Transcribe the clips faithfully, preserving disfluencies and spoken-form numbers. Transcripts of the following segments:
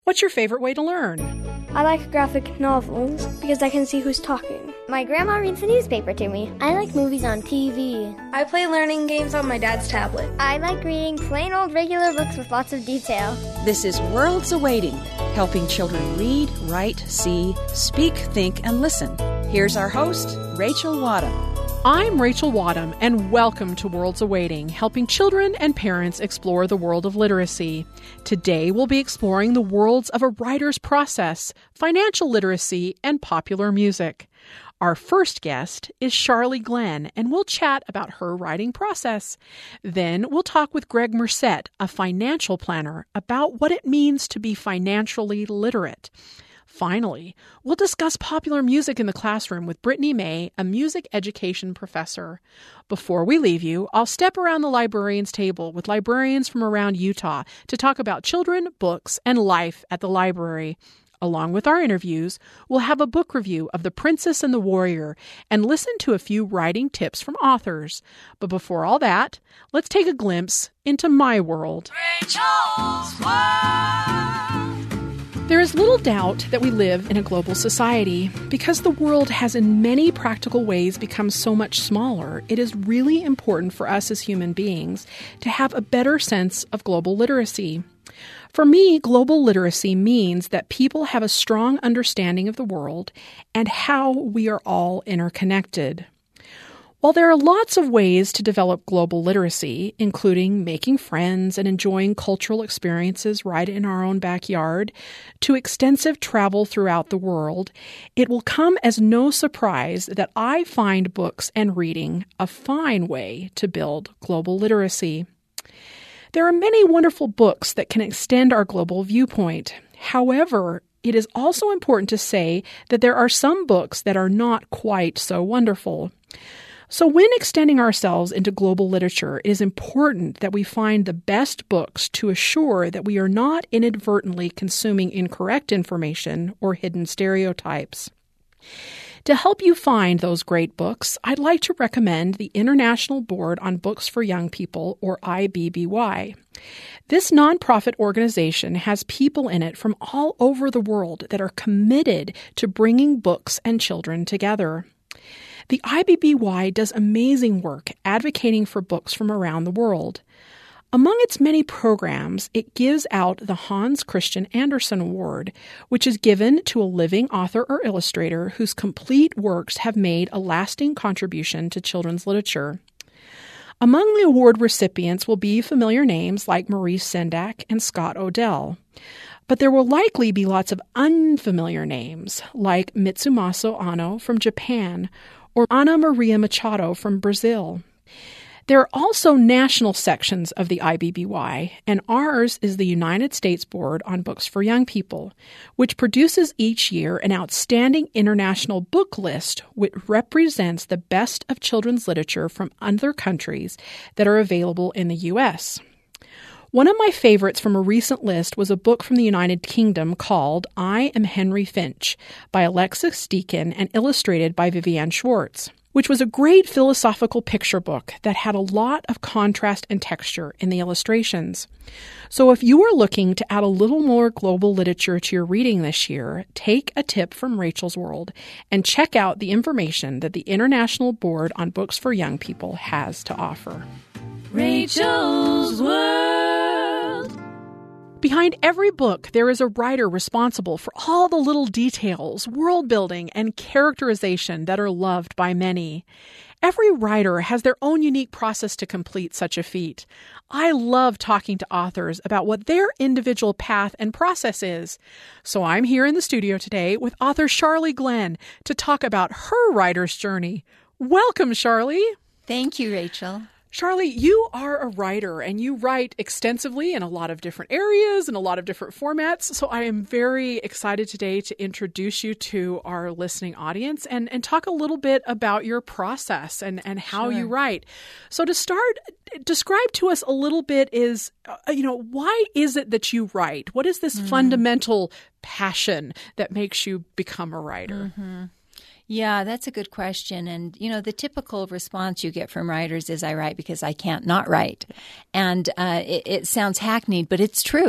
What's your favorite way to learn? I like graphic novels because I can see who's talking. My grandma reads the newspaper to me. I like movies on T V. I play learning games on my dad's tablet. I like reading plain old regular books with lots of detail. This is Worlds Awaiting, helping children read, write, see, speak, think, and listen. Here's our host, Rachel Wadham. I'm Rachel Wadham, and welcome to Worlds Awaiting, helping children and parents explore the world of literacy. Today, we'll be exploring the worlds of a writer's process, financial literacy, and popular music. Our first guest is Charlie Glenn, and we'll chat about her writing process. Then we'll talk with Greg Merced, a financial planner, about what it means to be financially literate. Finally, we'll discuss popular music in the classroom with Brittany May, a music education professor. Before we leave you, I'll step around the librarian's table with librarians from around Utah to talk about children, books, and life at the library. Along with our interviews, we'll have a book review of The Princess and the Warrior and listen to a few writing tips from authors. But before all that, let's take a glimpse into my world. Rachel's World. There is little doubt that we live in a global society. Because the world has in many practical ways become so much smaller, it is really important for us as human beings to have a better sense of global literacy. For me, global literacy means that people have a strong understanding of the world and how we are all interconnected. While there are lots of ways to develop global literacy, including making friends and enjoying cultural experiences right in our own backyard, to extensive travel throughout the world, it will come as no surprise that I find books and reading a fine way to build global literacy. There are many wonderful books that can extend our global viewpoint. However, it is also important to say that there are some books that are not quite so wonderful. So when extending ourselves into global literature, it is important that we find the best books to assure that we are not inadvertently consuming incorrect information or hidden stereotypes. To help you find those great books, I'd like to recommend the International Board on Books for Young People, or I B B Y. This nonprofit organization has people in it from all over the world that are committed to bringing books and children together. The I B B Y does amazing work advocating for books from around the world. Among its many programs, it gives out the Hans Christian Andersen Award, which is given to a living author or illustrator whose complete works have made a lasting contribution to children's literature. Among the award recipients will be familiar names like Maurice Sendak and Scott Odell. But there will likely be lots of unfamiliar names like Mitsumasa Ano from Japan or Ana Maria Machado from Brazil. There are also national sections of the I B B Y, and ours is the United States Board on Books for Young People, which produces each year an outstanding international book list which represents the best of children's literature from other countries that are available in the U S One of my favorites from a recent list was a book from the United Kingdom called I Am Henry Finch by Alexis Deakin and illustrated by Vivienne Schwartz, which was a great philosophical picture book that had a lot of contrast and texture in the illustrations. So if you are looking to add a little more global literature to your reading this year, take a tip from Rachel's World and check out the information that the International Board on Books for Young People has to offer. Rachel's World. Behind every book, there is a writer responsible for all the little details, world building, and characterization that are loved by many. Every writer has their own unique process to complete such a feat. I love talking to authors about what their individual path and process is. So I'm here in the studio today with author Charlie Glenn to talk about her writer's journey. Welcome, Charlie. Thank you, Rachel. Charlie, you are a writer and you write extensively in a lot of different areas and a lot of different formats. So I am very excited today to introduce you to our listening audience and, and talk a little bit about your process and, and how Sure. you write. So to start, describe to us a little bit is, uh, you know, why is it that you write? What is this mm. fundamental passion that makes you become a writer? Mm-hmm. Yeah, that's a good question. And, you know, the typical response you get from writers is I write because I can't not write. And uh, it, it sounds hackneyed, but it's true.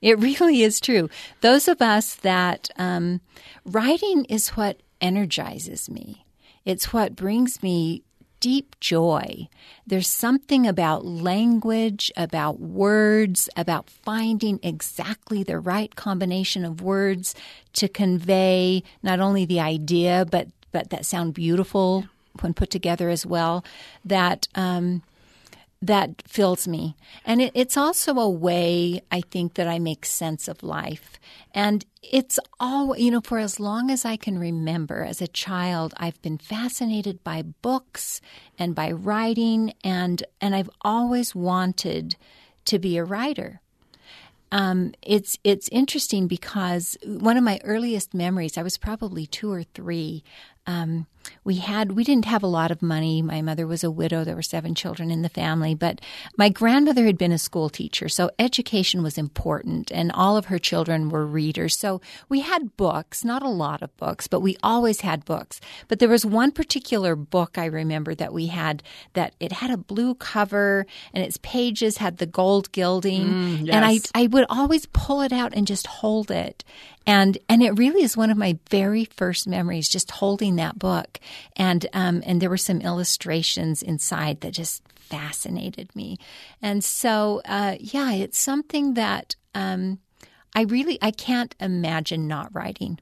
It really is true. Those of us that um, writing is what energizes me. It's what brings me deep joy. There's something about language, about words, about finding exactly the right combination of words to convey not only the idea, but but that sound beautiful when put together as well, that um, that fills me. And it, it's also a way, I think, that I make sense of life. And it's all, you know, for as long as I can remember as a child, I've been fascinated by books and by writing, and and I've always wanted to be a writer. Um, it's it's interesting because one of my earliest memories, I was probably two or three. Um, we had we didn't have a lot of money. My mother was a widow. There were seven children in the family, but my grandmother had been a school teacher, so education was important, and all of her children were readers. So we had books, not a lot of books, but we always had books. But there was one particular book I remember that we had that it had a blue cover, and its pages had the gold gilding, Mm, yes. and I I would always pull it out and just hold it. And and it really is one of my very first memories, just holding that book. And um, and there were some illustrations inside that just fascinated me. And so, uh, yeah, it's something that um, I really, I can't imagine not writing.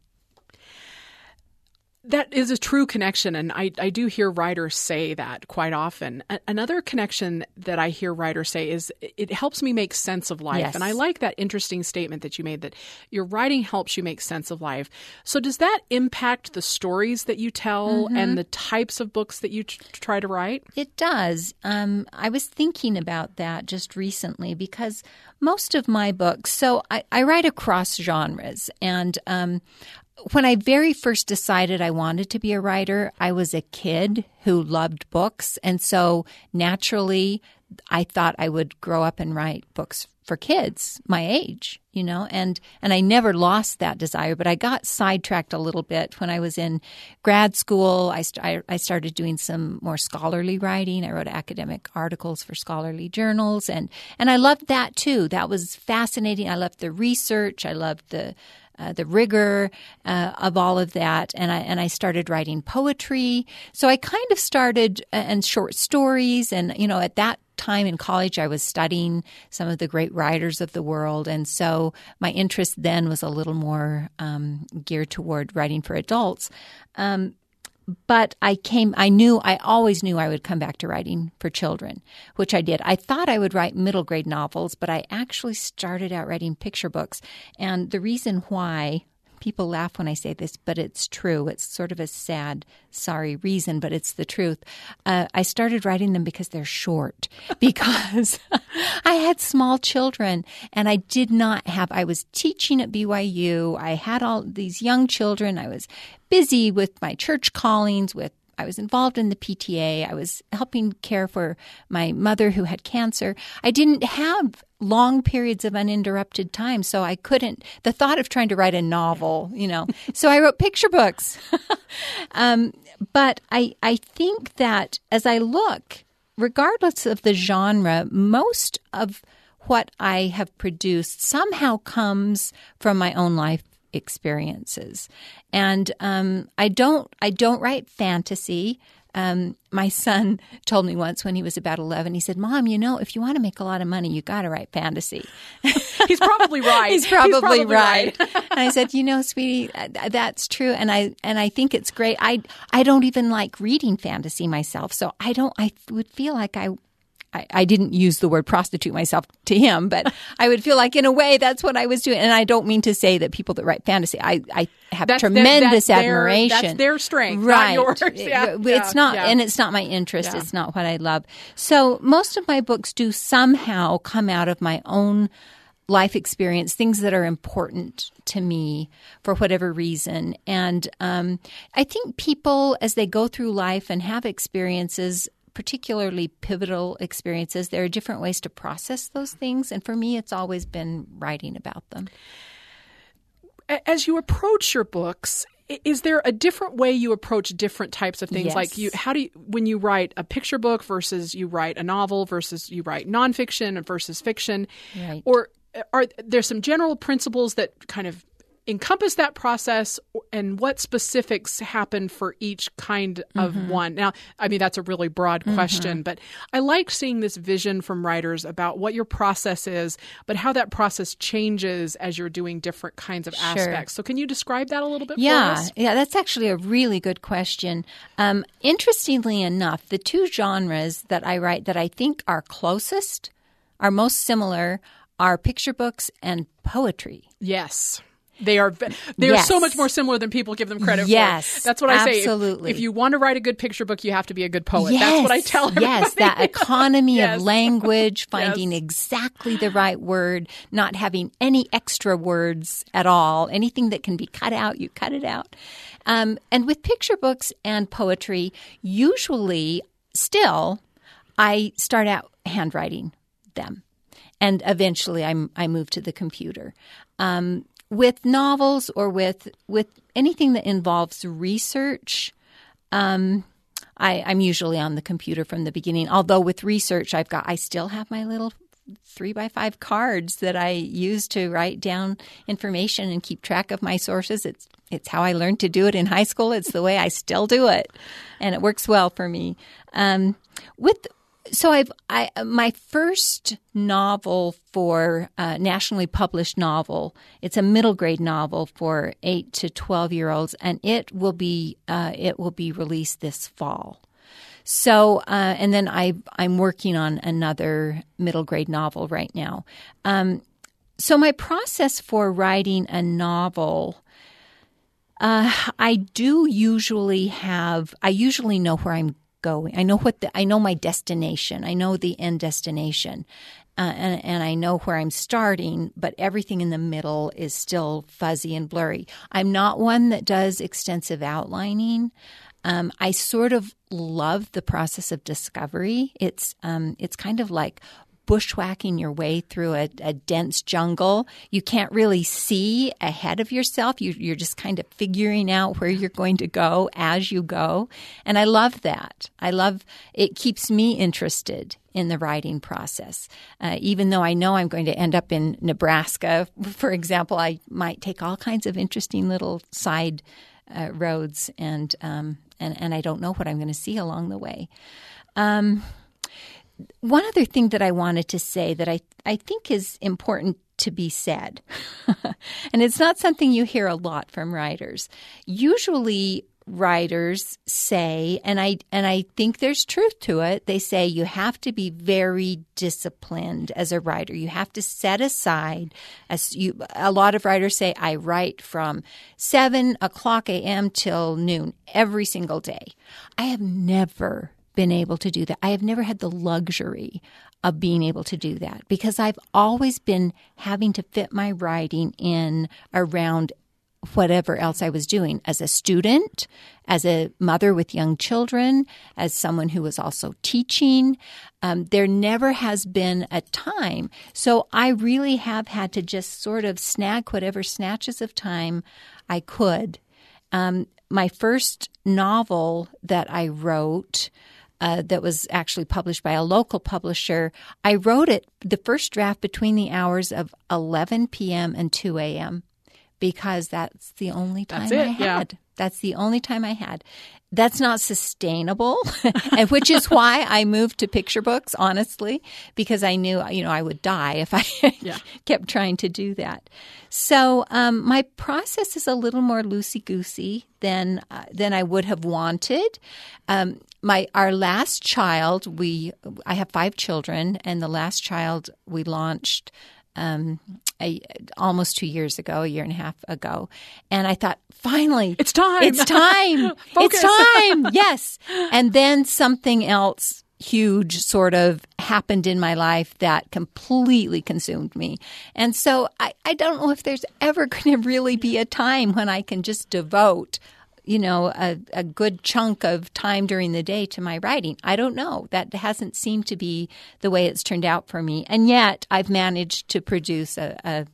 That is a true connection, and I, I do hear writers say that quite often. A- another connection that I hear writers say is it helps me make sense of life. Yes. And I like that interesting statement that you made, that your writing helps you make sense of life. So does that impact the stories that you tell Mm-hmm. and the types of books that you t- try to write? It does. Um, I was thinking about that just recently because most of my books, so I, I write across genres, and um, when I very first decided I wanted to be a writer, I was a kid who loved books. And so naturally, I thought I would grow up and write books for kids my age, you know, and, and I never lost that desire, but I got sidetracked a little bit when I was in grad school. I, st- I, I started doing some more scholarly writing. I wrote academic articles for scholarly journals, and, and I loved that too. That was fascinating. I loved the research. I loved the Uh, the rigor uh, of all of that, and I and I started writing poetry. So I kind of started uh, and short stories, and you know, at that time in college, I was studying some of the great writers of the world, and so my interest then was a little more um, geared toward writing for adults. Um, But I came, I knew, I always knew I would come back to writing for children, which I did. I thought I would write middle grade novels, but I actually started out writing picture books. And the reason why, people laugh when I say this, but it's true. It's sort of a sad, sorry reason, but it's the truth. Uh, I started writing them because they're short, because I had small children and I did not have, I was teaching at B Y U. I had all these young children. I was busy with my church callings, with I was involved in the P T A. I was helping care for my mother who had cancer. I didn't have long periods of uninterrupted time, so I couldn't, the thought of trying to write a novel, you know, so I wrote picture books. um, but I, I think that as I look, regardless of the genre, most of what I have produced somehow comes from my own life experiences. And um, I don't I don't write fantasy. Um, my son told me once when he was about eleven, he said, "Mom, you know, if you want to make a lot of money, you got to write fantasy." He's probably right. He's probably, He's probably right. right. And I said, "You know, sweetie, that's true." And I and I think it's great. I I don't even like reading fantasy myself, so I don't. I would feel like I. I, I didn't use the word prostitute myself to him, but I would feel like in a way that's what I was doing. And I don't mean to say that people that write fantasy, I, I have That's tremendous their, that's admiration. Their, that's their strength, right. not yours. Yeah, it's yeah, not, yeah. and it's not my interest. Yeah. It's not what I love. So most of my books do somehow come out of my own life experience, things that are important to me for whatever reason. And um, I think people, as they go through life and have experiences, particularly pivotal experiences, there are different ways to process those things. And for me, it's always been writing about them. As you approach your books, is there a different way you approach different types of things? Yes. Like you, how do you, when you write a picture book versus you write a novel versus you write nonfiction versus fiction, Right. or are there some general principles that kind of encompass that process, and what specifics happen for each kind of mm-hmm. one? Now, I mean, that's a really broad question, mm-hmm. but I like seeing this vision from writers about what your process is, but how that process changes as you're doing different kinds of sure. aspects. So can you describe that a little bit yeah, for us? Yeah, that's actually a really good question. Um, interestingly enough, the two genres that I write that I think are closest, are most similar, are picture books and poetry. Yes. They are they are yes. so much more similar than people give them credit yes, for. That's what I say. Absolutely. If, if you want to write a good picture book, you have to be a good poet. Yes, That's what I tell everybody. Yes, that economy yes. of language, finding yes. exactly the right word, not having any extra words at all. Anything that can be cut out, you cut it out. Um, and with picture books and poetry, usually still I start out handwriting them. And eventually I, I move to the computer. Um With novels or with with anything that involves research, um, I, I'm usually on the computer from the beginning. Although with research, I've got I still have my little three by five cards that I use to write down information and keep track of my sources. It's it's how I learned to do it in high school. It's the way I still do it, and it works well for me. Um, with So I've I my first novel for uh, nationally published novel. It's a middle grade novel for eight to twelve year olds, and it will be uh, it will be released this fall. So uh, and then I I'm working on another middle grade novel right now. Um, so my process for writing a novel. Uh, I do usually have. I usually know where I'm going. I know what the, I know my destination. I know the end destination, uh, and and I know where I'm starting. But everything in the middle is still fuzzy and blurry. I'm not one that does extensive outlining. Um, I sort of love the process of discovery. It's um, it's kind of like bushwhacking your way through a, a dense jungle. You can't really see ahead of yourself. You, you're just kind of figuring out where you're going to go as you go. And I love that. I love it. Keeps me interested in the writing process. Uh, even though I know I'm going to end up in Nebraska, for example, I might take all kinds of interesting little side uh, roads, and, um, and and I don't know what I'm going to see along the way. Um One other thing that I wanted to say that I, I think is important to be said, and it's not something you hear a lot from writers. Usually writers say, and I and I think there's truth to it, they say you have to be very disciplined as a writer. You have to set aside, as you, a lot of writers say, I write from seven o'clock a.m. till noon every single day. I have never been able to do that. I have never had the luxury of being able to do that because I've always been having to fit my writing in around whatever else I was doing as a student, as a mother with young children, as someone who was also teaching. Um, there never has been a time. So I really have had to just sort of snag whatever snatches of time I could. Um, my first novel that I wrote Uh, that was actually published by a local publisher. I wrote it, the first draft, between the hours of eleven p.m. and two a.m. because that's the only time that's it, I had. Yeah. That's the only time I had. That's not sustainable, and which is why I moved to picture books, honestly, because I knew, you know, I would die if I yeah. kept trying to do that. So um, my process is a little more loosey-goosey than uh, than I would have wanted. Um, my our last child, we I have five children, and the last child we launched Um, a, almost two years ago, a year and a half ago. And I thought, finally, it's time. It's time. It's time. Yes. And then something else huge sort of happened in my life that completely consumed me. And so I, I don't know if there's ever going to really be a time when I can just devote you know, a, a good chunk of time during the day to my writing. I don't know. That hasn't seemed to be the way it's turned out for me. And yet I've managed to produce a, a,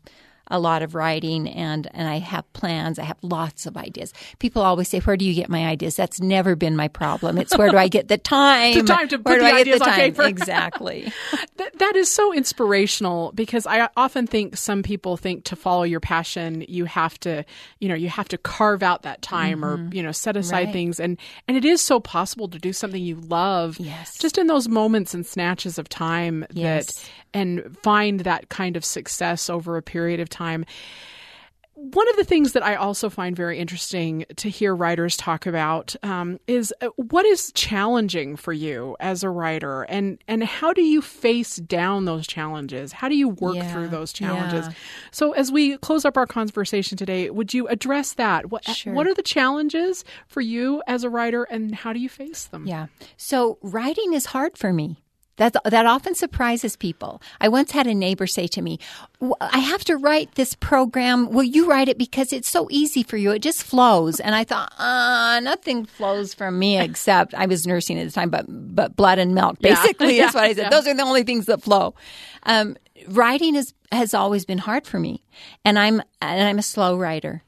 a lot of writing, and, and I have plans. I have lots of ideas. People always say, where do you get my ideas? That's never been my problem. It's where do I get the time? the time to where put do the I ideas get the on time? paper. Exactly. that, that is so inspirational, because I often think some people think to follow your passion, you have to, you know, you have to carve out that time mm-hmm. or, you know, set aside right. things. And, and it is so possible to do something you love yes. just in those moments and snatches of time yes. that, and find that kind of success over a period of time. One of the things that I also find very interesting to hear writers talk about um, is uh, what is challenging for you as a writer, and, and how do you face down those challenges? How do you work yeah. through those challenges? Yeah. So as we close up our conversation today, would you address that? What, sure. what are the challenges for you as a writer, and how do you face them? Yeah. So writing is hard for me. That, that often surprises people. I once had a neighbor say to me, I have to write this program. Will you write it because it's so easy for you? It just flows. And I thought, ah, nothing flows from me except I was nursing at the time, but but blood and milk, basically, yeah. is what I said. Yeah. Those are the only things that flow. Um, writing is, has always been hard for me. And I'm and I'm a slow writer.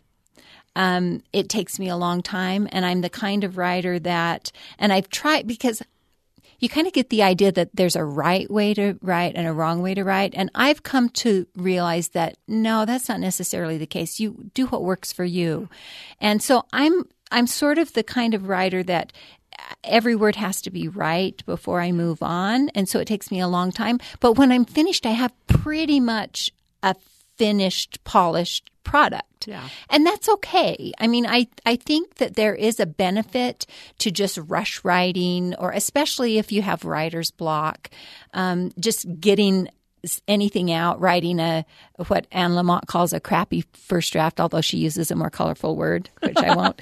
Um, it takes me a long time. And I'm the kind of writer that, and I've tried because you kind of get the idea that there's a right way to write and a wrong way to write. And I've come to realize that, no, that's not necessarily the case. You do what works for you. And so I'm I'm sort of the kind of writer that every word has to be right before I move on. And so it takes me a long time. But when I'm finished, I have pretty much a finished, polished product. Yeah. And that's okay. I mean, I, I think that there is a benefit to just rush writing, or especially if you have writer's block, um, just getting anything out, writing a what Anne Lamott calls a crappy first draft, although she uses a more colorful word, which I won't.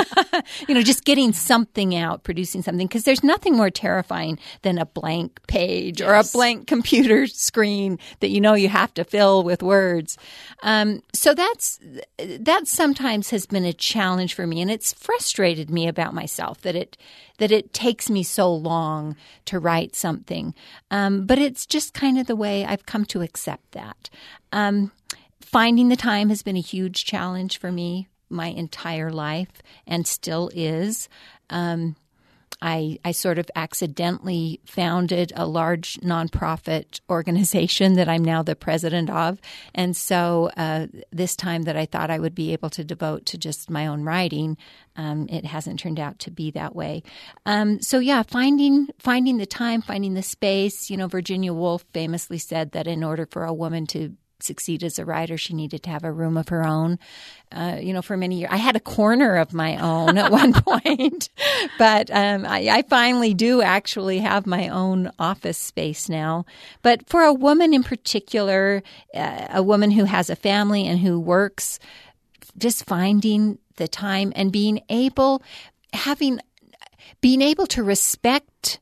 You know, just getting something out, producing something, because there's nothing more terrifying than a blank page yes. or a blank computer screen that you know you have to fill with words. Um, so that's that sometimes has been a challenge for me, and it's frustrated me about myself that it that it takes me so long to write something. Um, but it's just kind of the way I've come to accept that. Um, finding the time has been a huge challenge for me my entire life, and still is. Um, I, I sort of accidentally founded a large nonprofit organization that I'm now the president of. And so uh, this time that I thought I would be able to devote to just my own writing, um, it hasn't turned out to be that way. Um, so, yeah, finding finding the time, finding the space. You know, Virginia Woolf famously said that in order for a woman to succeed as a writer, she needed to have a room of her own. Uh, you know, for many years, I had a corner of my own at one point, but um, I, I finally do actually have my own office space now. But for a woman in particular, uh, a woman who has a family and who works, just finding the time and being able, having, being able to respect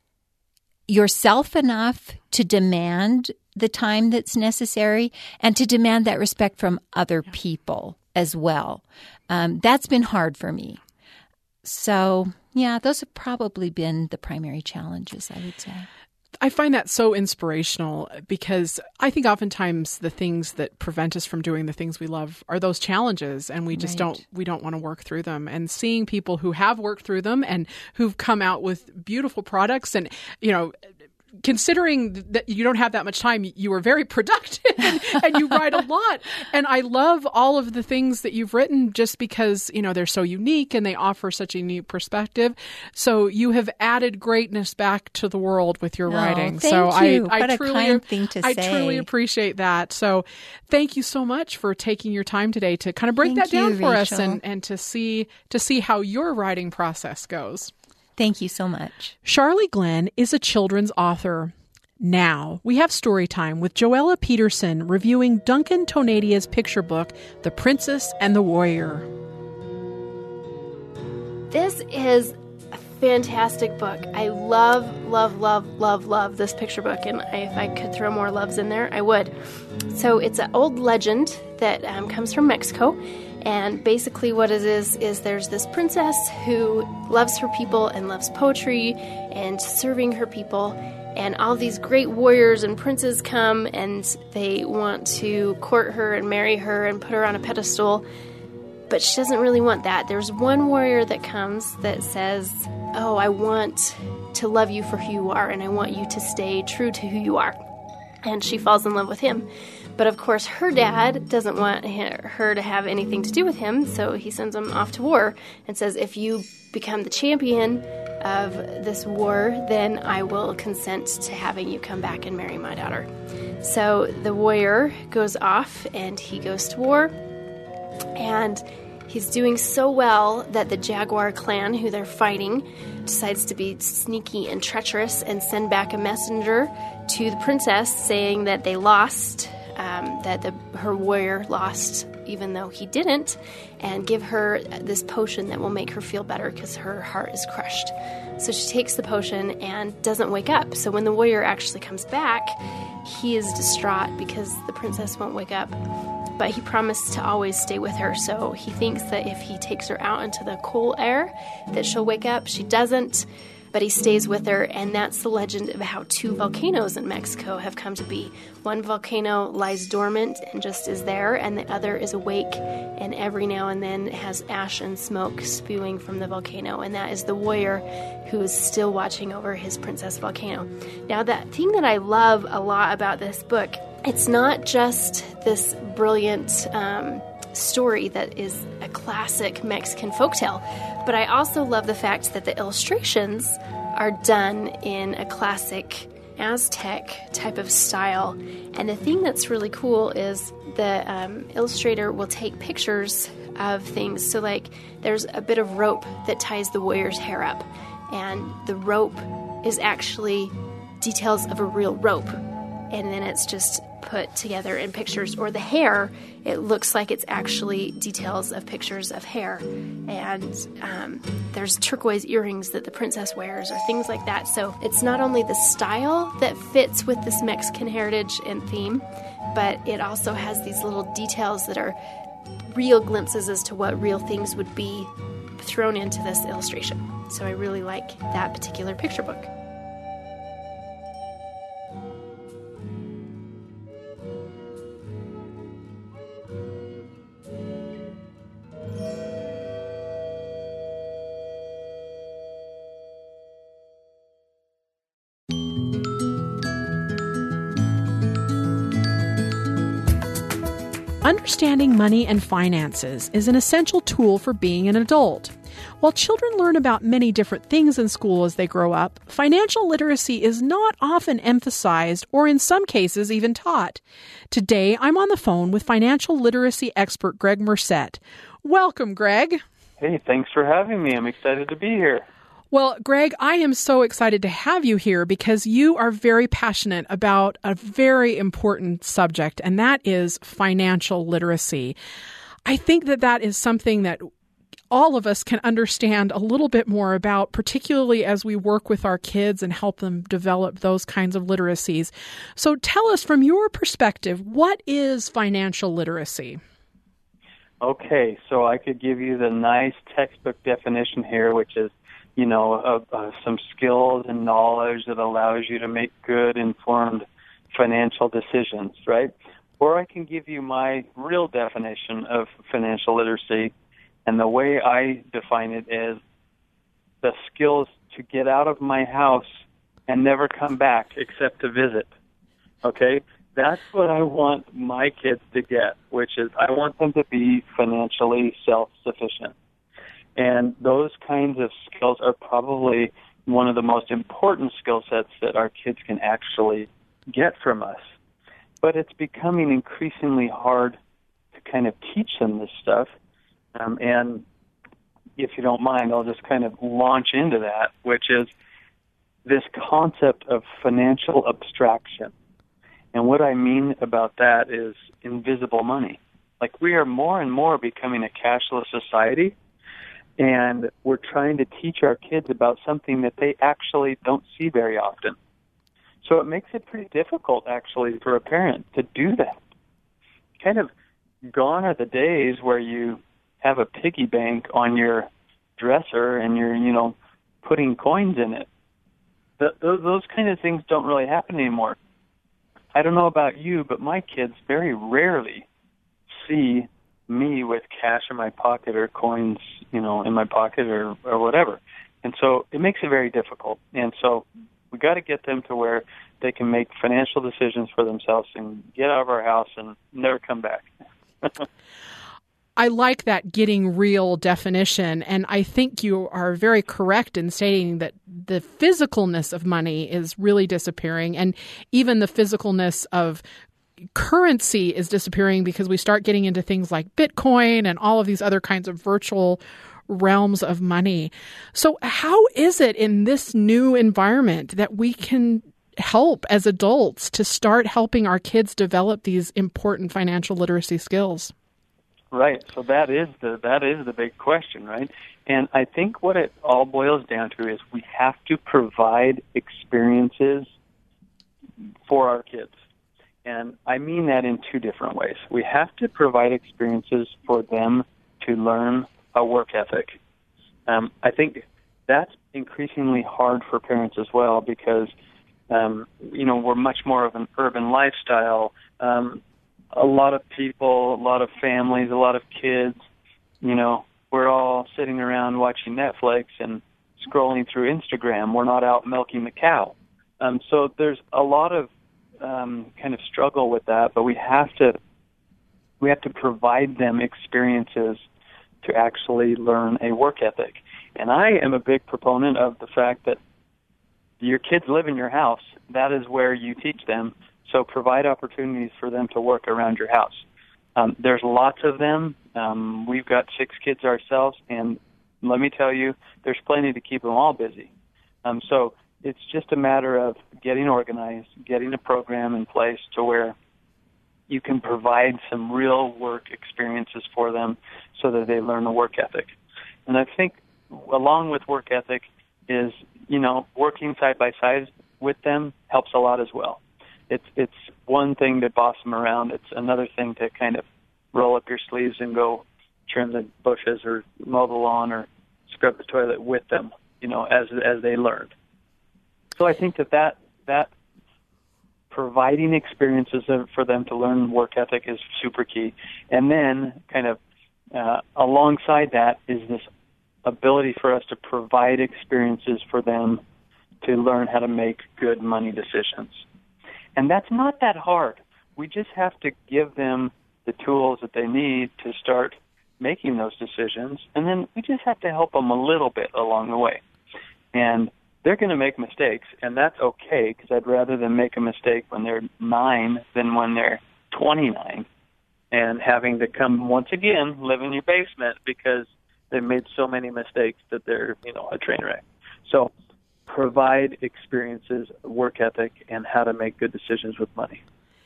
yourself enough to demand the time that's necessary, and to demand that respect from other people as well. Um, that's been hard for me. So, yeah, those have probably been the primary challenges, I would say. I find that so inspirational, because I think oftentimes the things that prevent us from doing the things we love are those challenges, and we just Right. don't we don't want to work through them. And seeing people who have worked through them and who've come out with beautiful products, and, you know, considering that you don't have that much time, you are very productive and you write a lot. And I love all of the things that you've written just because, you know, they're so unique and they offer such a unique perspective. So you have added greatness back to the world with your Oh, writing. thank so you. I, I What a truly, kind thing to I say. truly appreciate that. So thank you so much for taking your time today to kind of break Thank that down you, for us Rachel. and, and to see to see how your writing process goes. Thank you so much. Charlie Glenn is a children's author. Now, we have story time with Joella Peterson reviewing Duncan Tonadia's picture book, The Princess and the Warrior. This is a fantastic book. I love, love, love, love, love this picture book, and I, if I could throw more loves in there, I would. So it's an old legend that um, comes from Mexico, and basically what it is is there's this princess who loves her people and loves poetry and serving her people. and all these great warriors and princes come, and they want to court her and marry her and put her on a pedestal. But she doesn't really want that. There's one warrior that comes that says, oh, I want to love you for who you are, and I want you to stay true to who you are. And she falls in love with him. But of course, her dad doesn't want her to have anything to do with him, so he sends him off to war and says, if you become the champion of this war, then I will consent to having you come back and marry my daughter. So the warrior goes off and he goes to war, and he's doing so well that the Jaguar clan, who they're fighting, decides to be sneaky and treacherous and send back a messenger to the princess saying that they lost, um, that the, her warrior lost even though he didn't, and give her this potion that will make her feel better because her heart is crushed. So she takes the potion and doesn't wake up. So when the warrior actually comes back, he is distraught because the princess won't wake up. But he promised to always stay with her, so he thinks that if he takes her out into the cool air, that she'll wake up. She doesn't, but he stays with her, and that's the legend of how two volcanoes in Mexico have come to be. One volcano lies dormant and just is there, and the other is awake, and every now and then has ash and smoke spewing from the volcano, and that is the warrior who is still watching over his princess volcano. Now, that thing that I love a lot about this book, it's not just this brilliant um, story that is a classic Mexican folktale, but I also love the fact that the illustrations are done in a classic Aztec type of style. And the thing that's really cool is the um, illustrator will take pictures of things. So, like, there's a bit of rope that ties the warrior's hair up, and the rope is actually details of a real rope. And then it's just put together in pictures. Or the hair, it looks like it's actually details of pictures of hair. And um, there's turquoise earrings that the princess wears or things like that. So it's not only the style that fits with this Mexican heritage and theme, but it also has these little details that are real glimpses as to what real things would be thrown into this illustration. So I really like that particular picture book. Understanding money and finances is an essential tool for being an adult. While children learn about many different things in school as they grow up, financial literacy is not often emphasized or in some cases even taught. Today, I'm on the phone with financial literacy expert Greg Merced. Welcome, Greg. Hey, thanks for having me. I'm excited to be here. Well, Greg, I am so excited to have you here because you are very passionate about a very important subject, and that is financial literacy. I think that that is something that all of us can understand a little bit more about, particularly as we work with our kids and help them develop those kinds of literacies. So tell us, from your perspective, what is financial literacy? Okay, so I could give you the nice textbook definition here, which is, you know, uh, uh, some skills and knowledge that allows you to make good, informed financial decisions, right? Or I can give you my real definition of financial literacy, and the way I define it is the skills to get out of my house and never come back except to visit, okay? That's what I want my kids to get, which is I want them to be financially self-sufficient. And those kinds of skills are probably one of the most important skill sets that our kids can actually get from us. But it's becoming increasingly hard to kind of teach them this stuff. Um, and if you don't mind, I'll just kind of launch into that, which is this concept of financial abstraction. And what I mean about that is invisible money. Like, we are more and more becoming a cashless society, and we're trying to teach our kids about something that they actually don't see very often. So it makes it pretty difficult, actually, for a parent to do that. Kind of gone are the days where you have a piggy bank on your dresser and you're, you know, putting coins in it. th- those, those kind of things don't really happen anymore. I don't know about you, but my kids very rarely see me with cash in my pocket or coins, you know, in my pocket or, or whatever. And so it makes it very difficult. And so we got to get them to where they can make financial decisions for themselves and get out of our house and never come back. I like that getting real definition, and I think you are very correct in stating that the physicalness of money is really disappearing, and even the physicalness of currency is disappearing because we start getting into things like Bitcoin and all of these other kinds of virtual realms of money. So how is it in this new environment that we can help as adults to start helping our kids develop these important financial literacy skills? Right. So that is the that is the big question, right? And I think what it all boils down to is we have to provide experiences for our kids. And I mean that in two different ways. We have to provide experiences for them to learn a work ethic. Um, I think that's increasingly hard for parents as well because, um, you know, we're much more of an urban lifestyle. Um, a lot of people, a lot of families, a lot of kids, you know, we're all sitting around watching Netflix and scrolling through Instagram. We're not out milking the cow. Um, so there's a lot of um, kind of struggle with that, but we have to we have to provide them experiences to actually learn a work ethic. And I am a big proponent of the fact that your kids live in your house. That is where you teach them. So provide opportunities for them to work around your house. Um, there's lots of them. Um, we've got six kids ourselves, and let me tell you, there's plenty to keep them all busy. Um, so it's just a matter of getting organized, getting a program in place to where you can provide some real work experiences for them so that they learn a work ethic. And I think along with work ethic is, you know, working side by side with them helps a lot as well. It's it's one thing to boss them around. It's another thing to kind of roll up your sleeves and go trim the bushes or mow the lawn or scrub the toilet with them, you know, as as they learn. So I think that that, that providing experiences for them to learn work ethic is super key. And then kind of uh, alongside that is this ability for us to provide experiences for them to learn how to make good money decisions. And that's not that hard. We just have to give them the tools that they need to start making those decisions, and then we just have to help them a little bit along the way. And they're going to make mistakes, and that's okay, because I'd rather them make a mistake when they're nine than when they're twenty-nine and having to come once again live in your basement because they've made so many mistakes that they're, you know, a train wreck. So provide experiences, work ethic, and how to make good decisions with money.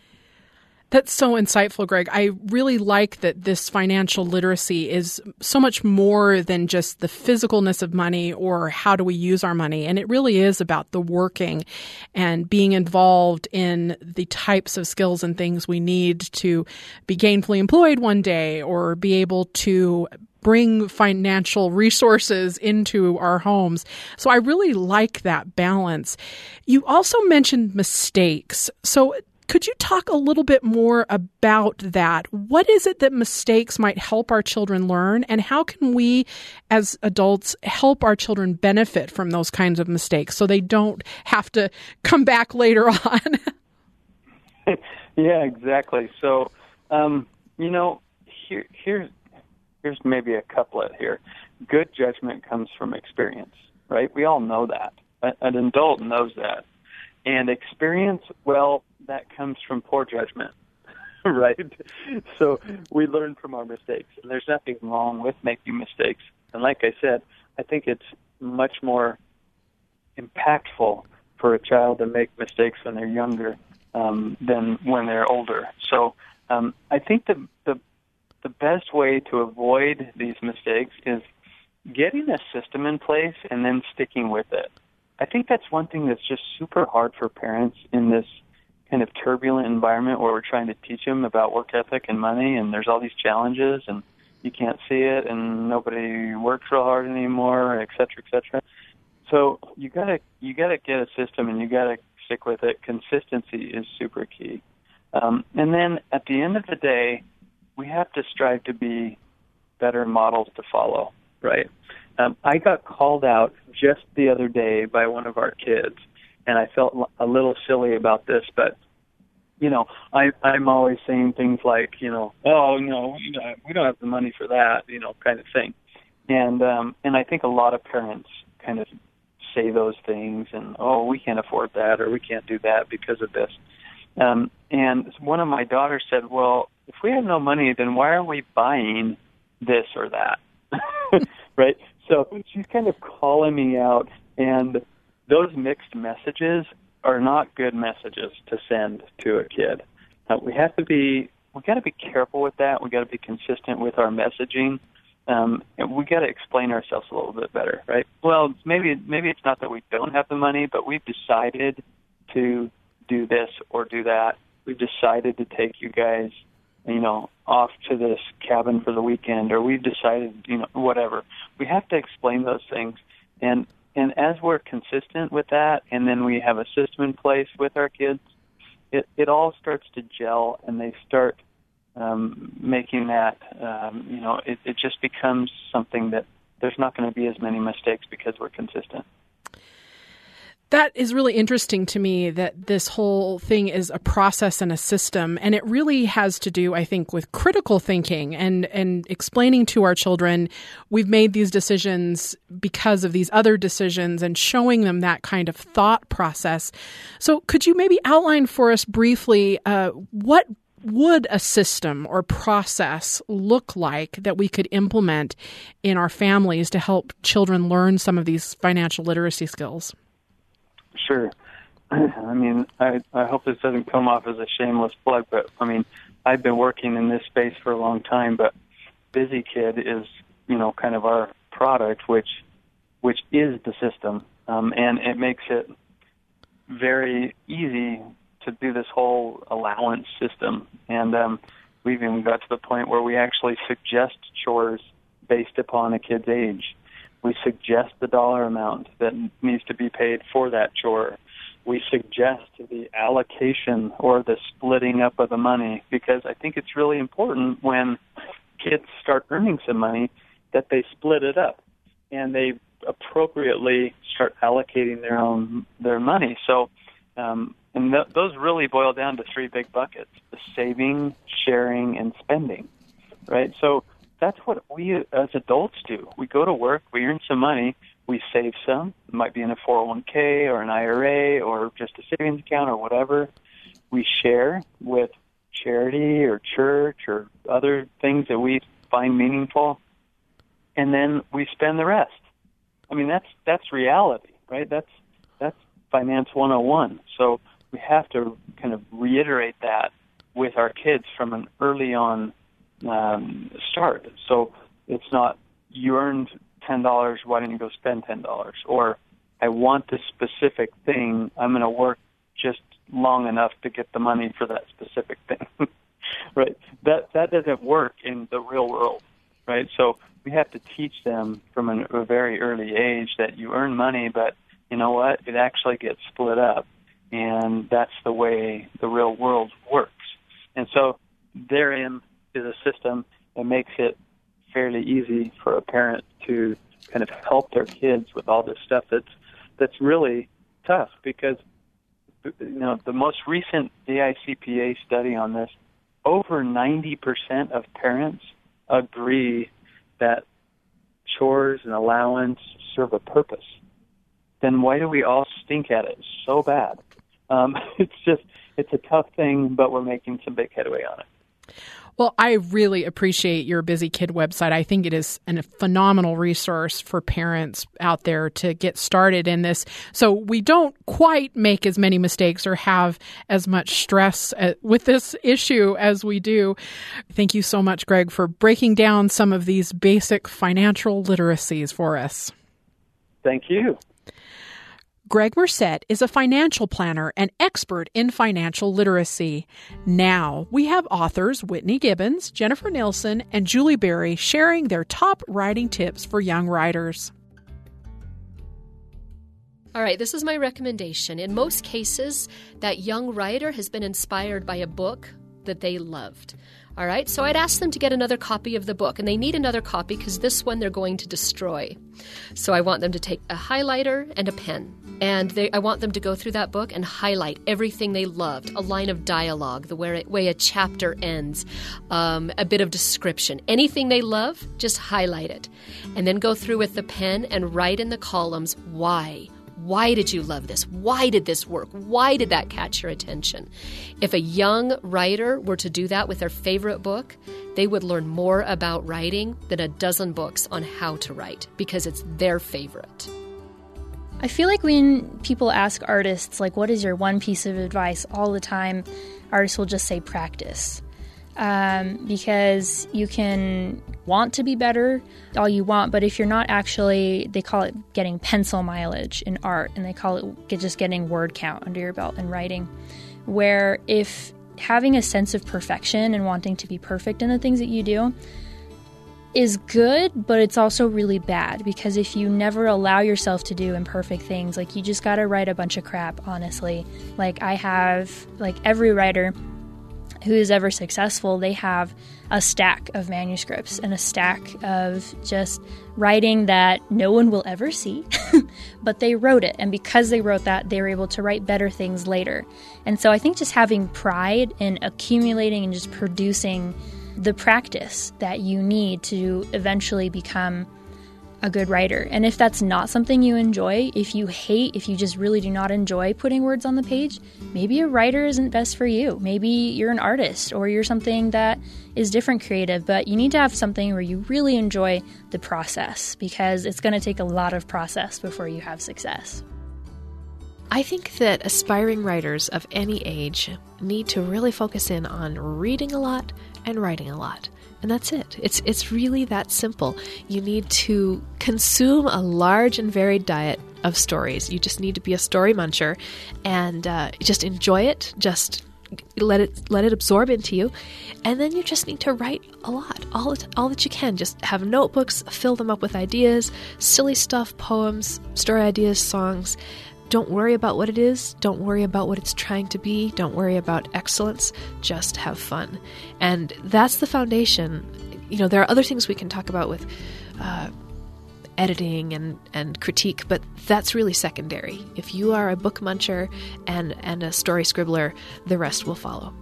That's so insightful, Greg. I really like that this financial literacy is so much more than just the physicalness of money or how do we use our money. And it really is about the working and being involved in the types of skills and things we need to be gainfully employed one day or be able to bring financial resources into our homes. So I really like that balance. You also mentioned mistakes. So could you talk a little bit more about that? What is it that mistakes might help our children learn, and how can we as adults help our children benefit from those kinds of mistakes so they don't have to come back later on? Yeah, exactly. So, um, you know, here, here's, here's maybe a couplet here. Good judgment comes from experience, right? We all know that. An adult knows that. And experience, well, that comes from poor judgment, right? So we learn from our mistakes. And there's nothing wrong with making mistakes. And like I said, I think it's much more impactful for a child to make mistakes when they're younger um, than when they're older. So um, I think the, the the best way to avoid these mistakes is getting a system in place and then sticking with it. I think that's one thing that's just super hard for parents in this kind of turbulent environment where we're trying to teach them about work ethic and money, and there's all these challenges, and you can't see it, and nobody works real hard anymore, et cetera, et cetera. so you gotta you gotta get a system, and you gotta stick with it. Consistency is super key. Um, and then at the end of the day, we have to strive to be better models to follow, right? Um, I got called out just the other day by one of our kids, and I felt a little silly about this, but, you know, I, I'm always saying things like, you know, oh, no, you know, we don't have the money for that, you know, kind of thing. And um, and I think a lot of parents kind of say those things, and, oh, we can't afford that, or we can't do that because of this. Um, and one of my daughters said, well, if we have no money, then why are we buying this or that? Right? So she's kind of calling me out, and those mixed messages are not good messages to send to a kid. Uh, we have to be, we got to be careful with that. We got to be consistent with our messaging, um, and we got to explain ourselves a little bit better, right? Well, maybe maybe it's not that we don't have the money, but we've decided to do this or do that. We've decided to take you guys, you know, off to this cabin for the weekend, or we've decided, you know, whatever. We have to explain those things. And and as we're consistent with that, and then we have a system in place with our kids, it, it all starts to gel, and they start um, making that, um, you know, it, it just becomes something that there's not going to be as many mistakes because we're consistent. That is really interesting to me, that this whole thing is a process and a system. And it really has to do, I think, with critical thinking and, and explaining to our children, we've made these decisions because of these other decisions, and showing them that kind of thought process. So could you maybe outline for us briefly uh, what would a system or process look like that we could implement in our families to help children learn some of these financial literacy skills? Sure. I mean, I, I hope this doesn't come off as a shameless plug, but, I mean, I've been working in this space for a long time, but Busy Kid is, you know, kind of our product, which which is the system, um, and it makes it very easy to do this whole allowance system. And um, we've even got to the point where we actually suggest chores based upon a kid's age. We suggest the dollar amount that needs to be paid for that chore. We suggest the allocation or the splitting up of the money, because I think it's really important when kids start earning some money that they split it up and they appropriately start allocating their own their money. So, um, and th- those really boil down to three big buckets: the saving, sharing, and spending. Right? So that's what we as adults do. We go to work, we earn some money, we save some. It might be in a four oh one k or an I R A or just a savings account or whatever. We share with charity or church or other things that we find meaningful, and then we spend the rest. I mean, that's that's reality, right? That's that's Finance one oh one. So we have to kind of reiterate that with our kids from an early on Um, start. So it's not, you earned ten dollars, why didn't you go spend ten dollars? Or, I want this specific thing, I'm going to work just long enough to get the money for that specific thing. Right? That that doesn't work in the real world. Right? So we have to teach them from an, a very early age that you earn money, but you know what? It actually gets split up. And that's the way the real world works. And so therein is a system that makes it fairly easy for a parent to kind of help their kids with all this stuff that's that's really tough, because you know the most recent A I C P A study on this, over ninety percent of parents agree that chores and allowance serve a purpose. Then why do we all stink at it so bad? Um, it's just it's a tough thing, but we're making some big headway on it. Well, I really appreciate your Busy Kid website. I think it is a phenomenal resource for parents out there to get started in this, so we don't quite make as many mistakes or have as much stress with this issue as we do. Thank you so much, Greg, for breaking down some of these basic financial literacies for us. Thank you. Greg Merced is a financial planner and expert in financial literacy. Now, we have authors Whitney Gibbons, Jennifer Nilsson, and Julie Berry sharing their top writing tips for young writers. All right, this is my recommendation. In most cases, that young writer has been inspired by a book that they loved. All right, so I'd ask them to get another copy of the book, and they need another copy because this one they're going to destroy. So I want them to take a highlighter and a pen, and they, I want them to go through that book and highlight everything they loved, a line of dialogue, the way, way a chapter ends, um, a bit of description. Anything they love, just highlight it, and then go through with the pen and write in the columns why. Why did you love this? Why did this work? Why did that catch your attention? If a young writer were to do that with their favorite book, they would learn more about writing than a dozen books on how to write because it's their favorite. I feel like when people ask artists, like, what is your one piece of advice all the time, artists will just say practice. Um, because you can want to be better all you want, but if you're not actually, they call it getting pencil mileage in art, and they call it get, just getting word count under your belt in writing, where if having a sense of perfection and wanting to be perfect in the things that you do is good, but it's also really bad, because if you never allow yourself to do imperfect things, like you just gotta write a bunch of crap, honestly. Like I have, like every writer who is ever successful, they have a stack of manuscripts and a stack of just writing that no one will ever see, but they wrote it. And because they wrote that, they were able to write better things later. And so I think just having pride in accumulating and just producing the practice that you need to eventually become a good writer. And if that's not something you enjoy, if you hate, if you just really do not enjoy putting words on the page, maybe a writer isn't best for you. Maybe you're an artist or you're something that is different creative, but you need to have something where you really enjoy the process, because it's going to take a lot of process before you have success. I think that aspiring writers of any age need to really focus in on reading a lot and writing a lot. And that's it. It's it's really that simple. You need to consume a large and varied diet of stories. You just need to be a story muncher and uh, just enjoy it. Just let it let it absorb into you. And then you just need to write a lot, all that, all that you can. Just have notebooks, fill them up with ideas, silly stuff, poems, story ideas, songs. Don't worry about what it is. Don't worry about what it's trying to be. Don't worry about excellence. Just have fun. And that's the foundation. You know, there are other things we can talk about with uh, editing and, and critique, but that's really secondary. If you are a book muncher and, and a story scribbler, the rest will follow.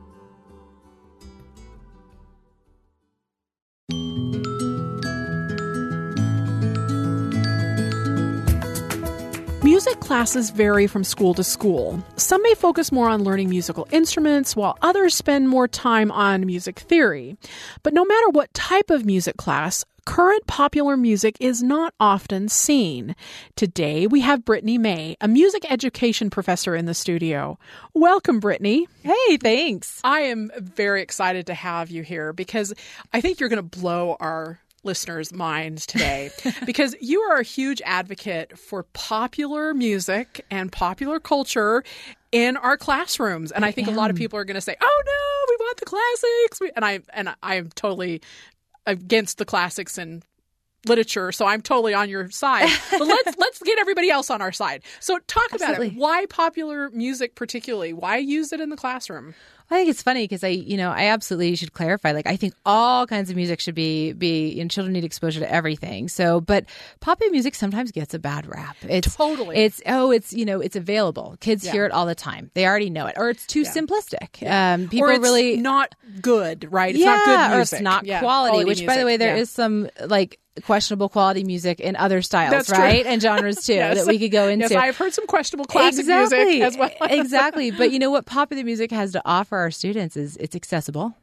Music classes vary from school to school. Some may focus more on learning musical instruments, while others spend more time on music theory. But no matter what type of music class, current popular music is not often seen. Today, we have Brittany May, a music education professor in the studio. Welcome, Brittany. Hey, thanks. I am very excited to have you here because I think you're going to blow our listeners' minds today because you are a huge advocate for popular music and popular culture in our classrooms. And I, I think am. a lot of people are going to say, oh, no, we want the classics. And I and I am totally against the classics and literature, so I'm totally on your side. But let's let's get everybody else on our side. So talk Absolutely. about it. Why popular music particularly? Why use it in the classroom? I think it's funny because I, you know, I absolutely should clarify. Like, I think all kinds of music should be, be, you know, children need exposure to everything. So, but popular music sometimes gets a bad rap. It's totally. It's oh, it's you know, it's available. Kids yeah. hear it all the time. They already know it, or it's too yeah. simplistic. Yeah. Um, people or it's really not good, right? It's yeah, not good music. Or it's not yeah. quality. quality which, music. by the way, there yeah. is some like questionable quality music in other styles, That's right? True. And genres too yes. that we could go into. Yes, I've heard some questionable classic exactly. music as well. Exactly. But you know what popular music has to offer our students is it's accessible.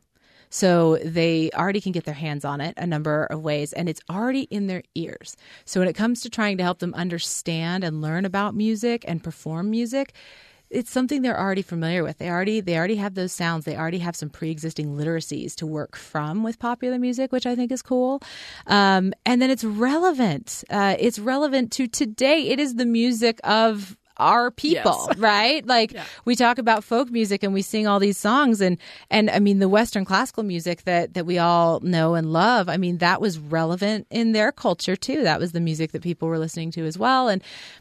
So they already can get their hands on it a number of ways, and it's already in their ears. So when it comes to trying to help them understand and learn about music and perform music, it's something they're already familiar with. They already they already have those sounds. They already have some pre-existing literacies to work from with popular music, which I think is cool. Um, and then it's relevant. Uh, it's relevant to today. It is the music of our people, yes. right? Like yeah. we talk about folk music and we sing all these songs, and and I mean the Western classical music that that we all know and love. I mean that was relevant in their culture too. That was the music that people were listening to as well. And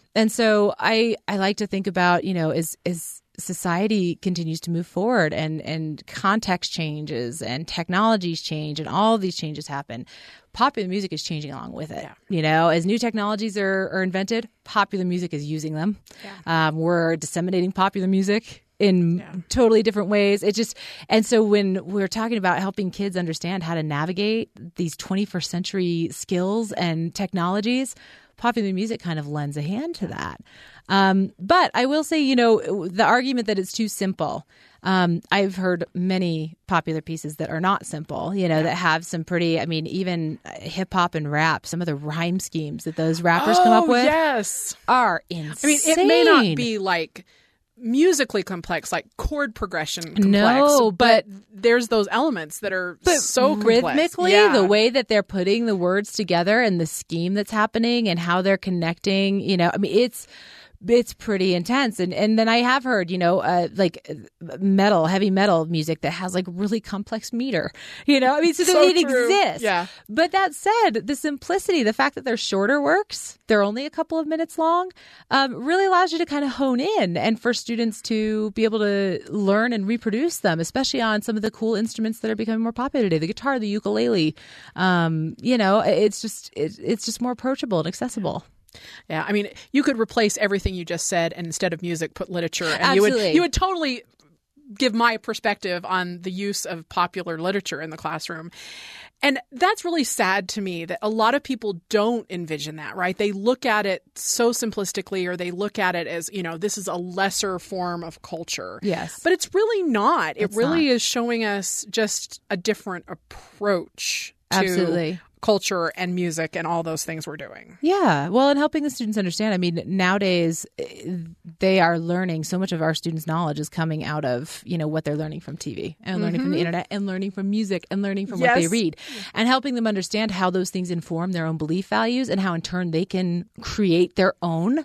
And so I, I like to think about, you know, as, as society continues to move forward and, and context changes and technologies change and all of these changes happen, popular music is changing along with it. Yeah. You know, as new technologies are, are invented, popular music is using them. Yeah. Um, we're disseminating popular music in yeah. totally different ways. It just, and so when we're talking about helping kids understand how to navigate these twenty-first century skills and technologies, popular music kind of lends a hand to that. Um, but I will say, you know, the argument that it's too simple. Um, I've heard many popular pieces that are not simple, you know, yeah. that have some pretty, I mean, even hip hop and rap, some of the rhyme schemes that those rappers oh, come up with yes. are insane. I mean, it may not be like musically complex, like chord progression complex. No, but, but there's those elements that are but so complex. Rhythmically, yeah. the way that they're putting the words together and the scheme that's happening and how they're connecting, you know, I mean, it's it's pretty intense. And and then I have heard, you know, uh, like metal, heavy metal music that has like really complex meter, you know, I mean, so, so it true. exists. Yeah. But that said, the simplicity, the fact that they're shorter works, they're only a couple of minutes long, um, really allows you to kind of hone in and for students to be able to learn and reproduce them, especially on some of the cool instruments that are becoming more popular today, the guitar, the ukulele. Um, you know, it's just it, it's just more approachable and accessible. Yeah, I mean, you could replace everything you just said and instead of music, put literature. And Absolutely. you would you would totally give my perspective on the use of popular literature in the classroom. And that's really sad to me that a lot of people don't envision that, right? They look at it so simplistically, or they look at it as, you know, this is a lesser form of culture. Yes. But it's really not. It It's really not. is showing us just a different approach to Absolutely. culture and music and all those things we're doing. Yeah. Well, and helping the students understand. I mean, nowadays they are learning, so much of our students' knowledge is coming out of, you know, what they're learning from T V and mm-hmm. learning from the internet and learning from music and learning from yes. what they read and helping them understand how those things inform their own belief values and how in turn they can create their own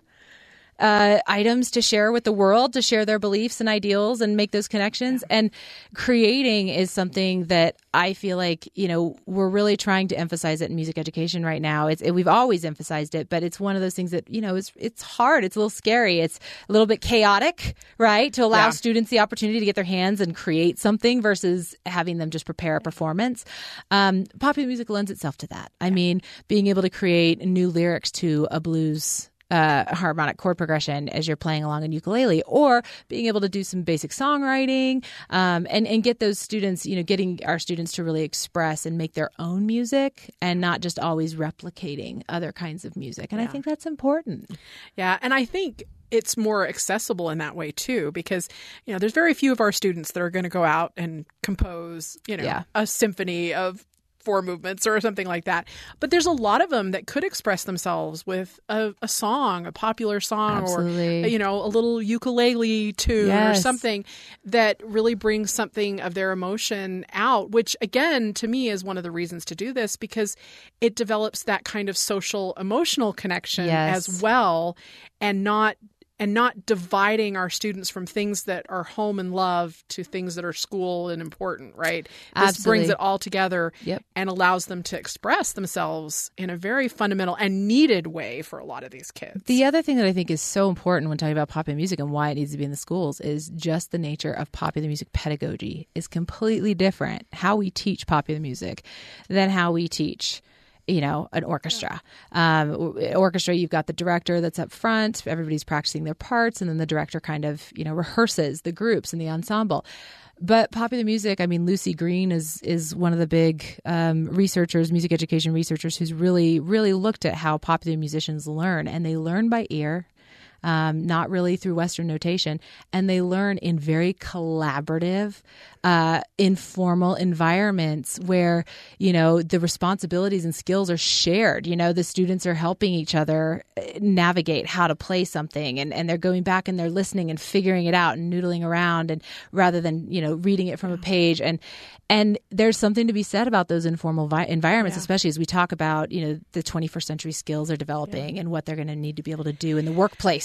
Uh, items to share with the world, to share their beliefs and ideals and make those connections. Yeah. And creating is something that I feel like, you know, we're really trying to emphasize it in music education right now. It's, it, we've always emphasized it, but it's one of those things that, you know, it's, it's hard. It's a little scary. It's a little bit chaotic, right? To allow yeah. students the opportunity to get their hands and create something versus having them just prepare a performance. Um, popular music lends itself to that. I mean, being able to create new lyrics to a blues Uh, harmonic chord progression as you're playing along on ukulele, or being able to do some basic songwriting um, and, and get those students, you know, getting our students to really express and make their own music and not just always replicating other kinds of music. And yeah. I think that's important. Yeah. And I think it's more accessible in that way, too, because, you know, there's very few of our students that are going to go out and compose, you know, Yeah. a symphony of four movements or something like that. But there's a lot of them that could express themselves with a, a song, a popular song, Absolutely. or, you know, a little ukulele tune Yes. or something that really brings something of their emotion out, which, again, to me is one of the reasons to do this, because it develops that kind of social emotional connection Yes. as well, and not And not dividing our students from things that are home and love to things that are school and important, right? This Absolutely. brings it all together Yep. and allows them to express themselves in a very fundamental and needed way for a lot of these kids. The other thing that I think is so important when talking about popular music and why it needs to be in the schools is just the nature of popular music pedagogy is completely different. How we teach popular music than how we teach, you know, an orchestra. Um, orchestra, you've got the director that's up front, everybody's practicing their parts, and then the director kind of, you know, rehearses the groups and the ensemble. But popular music, I mean, Lucy Green is is one of the big um, researchers, music education researchers, who's really, really looked at how popular musicians learn. And they learn by ear, um, not really through Western notation. And they learn in very collaborative, uh, informal environments where, you know, the responsibilities and skills are shared. You know, the students are helping each other navigate how to play something, and, and they're going back and they're listening and figuring it out and noodling around, and rather than, you know, reading it from a page. And and there's something to be said about those informal vi- environments, yeah. especially as we talk about, you know, the twenty-first century skills are developing yeah. and what they're going to need to be able to do in the workplace.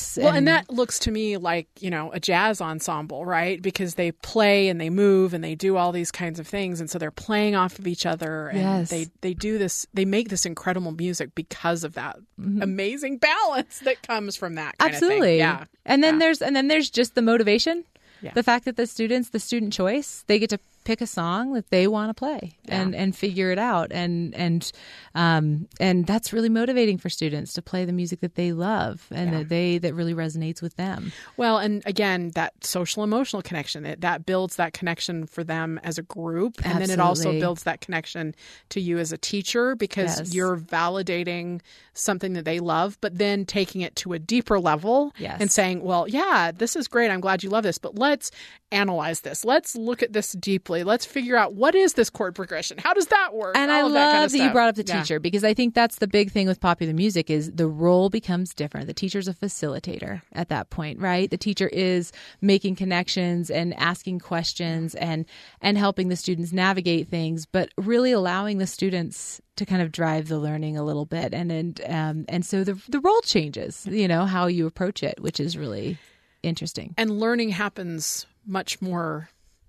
Yes. Well, and, and that looks to me like, you know, a jazz ensemble, right? Because they play and they move and they do all these kinds of things. And so they're playing off of each other. And yes. they, they do this, they make this incredible music because of that mm-hmm. amazing balance that comes from that kind Absolutely. of thing. Yeah. And then yeah. there's and then there's just the motivation. Yeah. The fact that the students, the student choice, they get to pick a song that they want to play yeah. and, and figure it out. And and um, and that's really motivating for students to play the music that they love and yeah. that they that really resonates with them. Well, and again, that social emotional connection, it, that builds that connection for them as a group. And Absolutely. then it also builds that connection to you as a teacher because yes. you're validating something that they love, but then taking it to a deeper level yes. and saying, well, yeah, this is great. I'm glad you love this, but let's analyze this. Let's look at this deeply. Let's figure out what is this chord progression? How does that work? And All I of love that, kind of that stuff. you brought up the Yeah. teacher because I think that's the big thing with popular music is the role becomes different. The teacher's a facilitator at that point, right? The teacher is making connections and asking questions and and helping the students navigate things, but really allowing the students to kind of drive the learning a little bit. And and um, and so the the role changes, you know, how you approach it, which is really interesting. And learning happens much more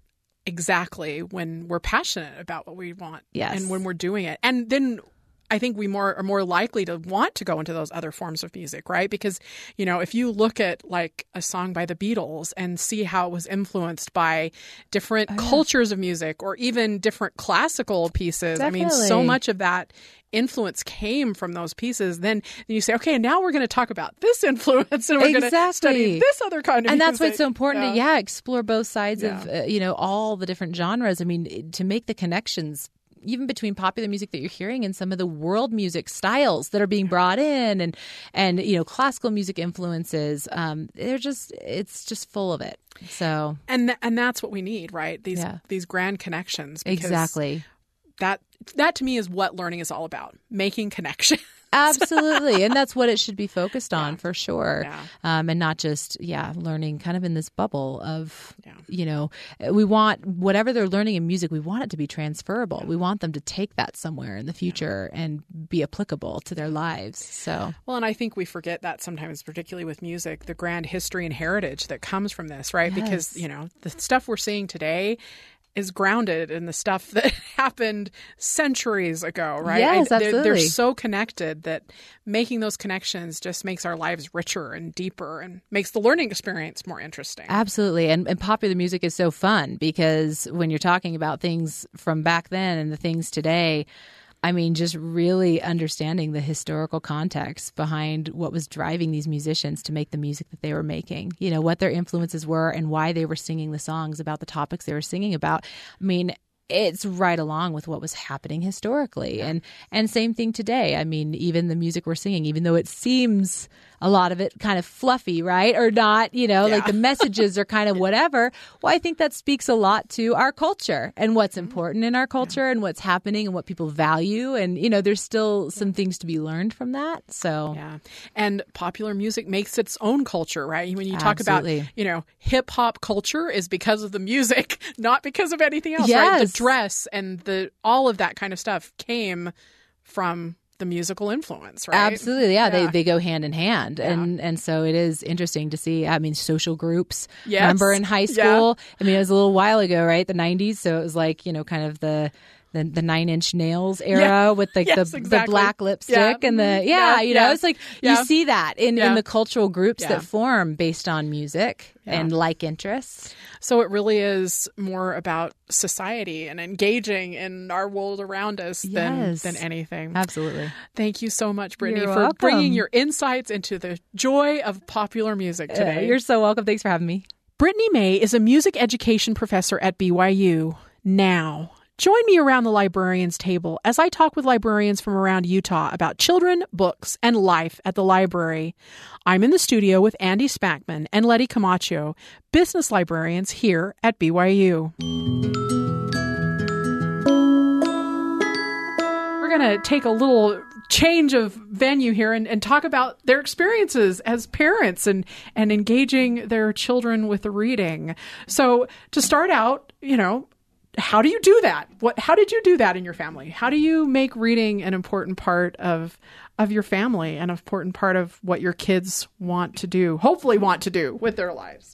exactly when we're passionate about what we want yes. and when we're doing it. And then I think we more are more likely to want to go into those other forms of music, right? Because, you know, if you look at like a song by the Beatles and see how it was influenced by different oh, yeah. cultures of music or even different classical pieces. Definitely. I mean, so much of that influence came from those pieces. Then you say, okay, now we're going to talk about this influence and we're exactly. going to study this other kind of and music. And that's why it's so important yeah. to, yeah, explore both sides yeah. of, uh, you know, all the different genres. I mean, to make the connections even between popular music that you're hearing and some of the world music styles that are being brought in and, and you know, classical music influences, um, they're just, it's just full of it. So, and th- and that's what we need, right? These yeah. these grand connections. Exactly. That that to me is what learning is all about: making connections. Absolutely. And that's what it should be focused on yeah. for sure. Yeah. Um, and not just, yeah, learning kind of in this bubble of, yeah. you know, we want whatever they're learning in music, we want it to be transferable. Yeah. We want them to take that somewhere in the future yeah. and be applicable to their lives. So, well, and I think we forget that sometimes, particularly with music, the grand history and heritage that comes from this, right? Yes. Because, you know, the stuff we're seeing today is grounded in the stuff that happened centuries ago, right? Yes, I, absolutely. They're, they're so connected that making those connections just makes our lives richer and deeper and makes the learning experience more interesting. Absolutely. And, and popular music is so fun because when you're talking about things from back then and the things today, I mean, just really understanding the historical context behind what was driving these musicians to make the music that they were making, you know, what their influences were and why they were singing the songs about the topics they were singing about. I mean, it's right along with what was happening historically. Yeah. And and same thing today. I mean, even the music we're singing, even though it seems a lot of it kind of fluffy, right? Or not, you know, yeah. like the messages are kind of whatever. Well, I think that speaks a lot to our culture and what's important in our culture yeah. and what's happening and what people value. And, you know, there's still some things to be learned from that. So, yeah. And popular music makes its own culture, right? When you talk Absolutely. about, you know, hip hop culture is because of the music, not because of anything else, yes. right? The dress and the all of that kind of stuff came from the musical influence, right? Absolutely. Yeah, yeah. They, they go hand in hand. Yeah. And and so it is interesting to see, I mean, social groups. Yes. Remember in high school? Yeah. I mean, it was a little while ago, right? The nineties. So it was like, you know, kind of the the, the nine inch nails era yeah. with like yes, the, exactly. the black lipstick yeah. and the, yeah, yeah. you know, yeah. it's like yeah. you see that in, yeah. in the cultural groups yeah. that form based on music yeah. and like interests. So it really is more about society and engaging in our world around us yes. than, than anything. Absolutely. Thank you so much, Brittany, You're for welcome. bringing your insights into the joy of popular music today. Uh, you're so welcome. Thanks for having me. Brittany May is a music education professor at B Y U. Now, join me around the librarians table as I talk with librarians from around Utah about children, books, and life at the library. I'm in the studio with Andy Spackman and Letty Camacho, business librarians here at B Y U. We're going to take a little change of venue here and, and talk about their experiences as parents and, and engaging their children with the reading. So to start out, you know, how do you do that? What, how did you do that in your family? How do you make reading an important part of of your family and an important part of what your kids want to do, hopefully want to do with their lives?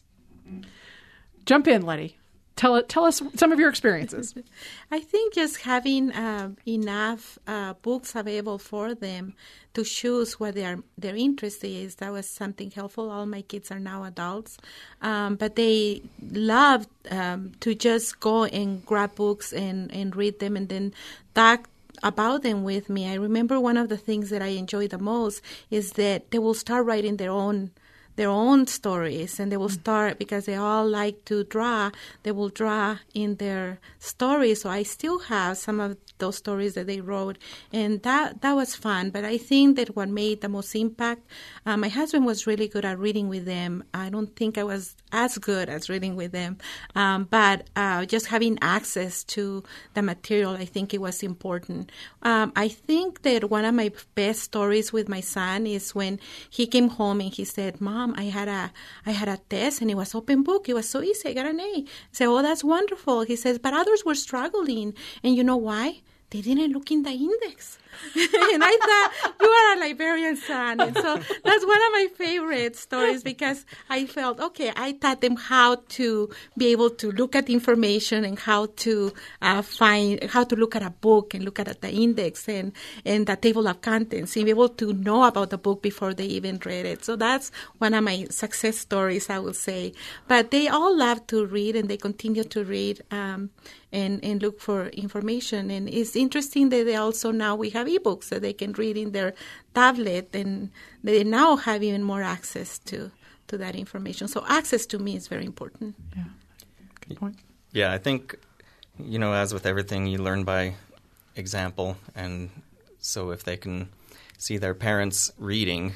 Jump in, Letty. Tell it. Tell us some of your experiences. I think just having uh, enough uh, books available for them to choose what their their interest is, that was something helpful. All my kids are now adults, um, but they love um, to just go and grab books and, and read them and then talk about them with me. I remember one of the things that I enjoy the most is that they will start writing their own their own stories, and they will start, because they all like to draw, they will draw in their stories. So I still have some of those stories that they wrote, and that that was fun. But I think that what made the most impact, uh, my husband was really good at reading with them. I don't think I was as good as reading with them, um, but uh, just having access to the material, I think it was important. Um, I think that one of my best stories with my son is when he came home and he said, "Mom, I had a I had a test and it was open book. It was so easy. I got an A." I said, "Oh, that's wonderful." He says, "But others were struggling, and you know why? They didn't look in the index." And I thought, you are a librarian son. And so that's one of my favorite stories, because I felt, okay, I taught them how to be able to look at information and how to uh, find, how to look at a book and look at the index and, and the table of contents and be able to know about the book before they even read it. So that's one of my success stories, I would say. But they all love to read, and they continue to read um, and, and look for information. And it's interesting that they also, now we have ebooks that they can read in their tablet, and they now have even more access to, to that information. So access to me is very important. Yeah, good point. Yeah, I think, you know, as with everything, you learn by example. And so if they can see their parents reading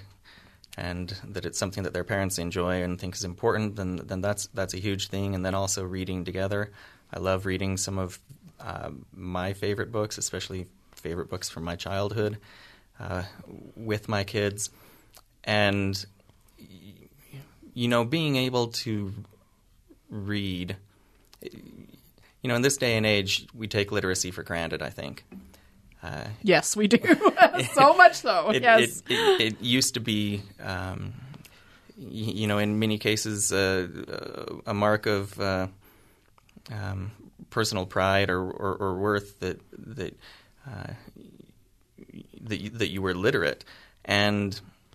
and that it's something that their parents enjoy and think is important, then then that's that's a huge thing. And then also reading together. I love reading some of uh, my favorite books, especially favorite books from my childhood, uh, with my kids. And, you know, being able to read, you know, in this day and age, we take literacy for granted, I think. Uh, yes, we do. So much so, it, yes. It, it, it used to be, um, you know, in many cases, uh, a mark of uh, um, personal pride or, or, or worth that that uh, that, you, that you were literate. And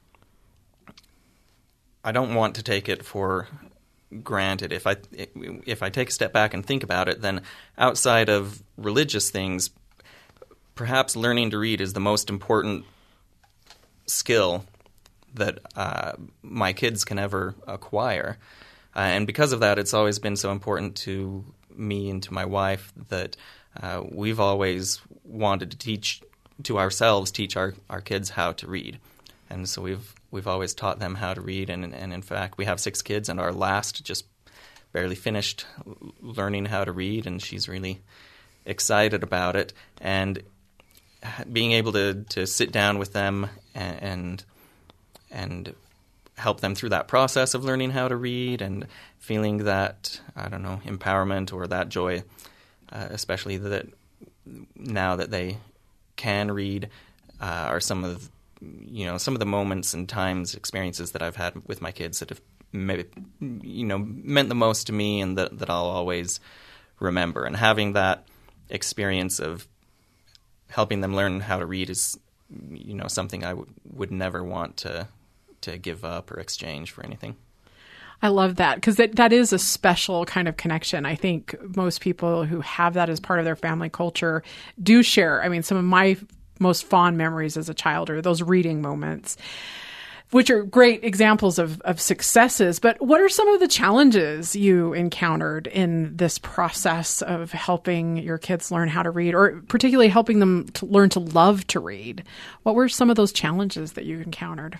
I don't want to take it for granted. If I if I take a step back and think about it, then outside of religious things, perhaps learning to read is the most important skill that uh, my kids can ever acquire. Uh, and because of that, it's always been so important to me and to my wife that uh, we've always wanted to teach to ourselves, teach our, our kids how to read. And so we've we've always taught them how to read. And, and in fact, we have six kids, and our last just barely finished learning how to read, and she's really excited about it. And being able to, to sit down with them and, and and help them through that process of learning how to read and feeling that, I don't know, empowerment or that joy, uh, especially that now that they can read, uh, are some of, you know, some of the moments and times, experiences that I've had with my kids that have maybe, you know, meant the most to me and that, that I'll always remember. And having that experience of helping them learn how to read is, you know, something I w- would never want to to give up or exchange for anything. I love that, because that, that is a special kind of connection. I think most people who have that as part of their family culture do share. I mean, some of my most fond memories as a child are those reading moments, which are great examples of, of successes. But what are some of the challenges you encountered in this process of helping your kids learn how to read, or particularly helping them to learn to love to read? What were some of those challenges that you encountered?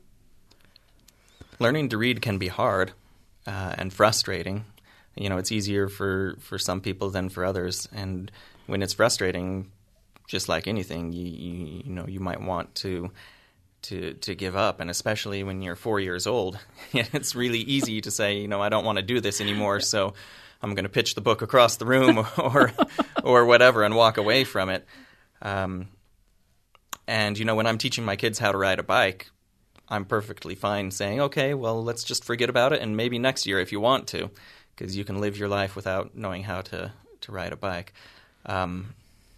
Learning to read can be hard uh, and frustrating. You know, it's easier for, for some people than for others. And when it's frustrating, just like anything, you, you, you know, you might want to to to give up. And especially when you're four years old, it's really easy to say, you know, I don't want to do this anymore. So I'm going to pitch the book across the room or or whatever and walk away from it. Um, and, you know, when I'm teaching my kids how to ride a bike, I'm perfectly fine saying, okay, well, let's just forget about it and maybe next year if you want to, because you can live your life without knowing how to, to ride a bike. Um,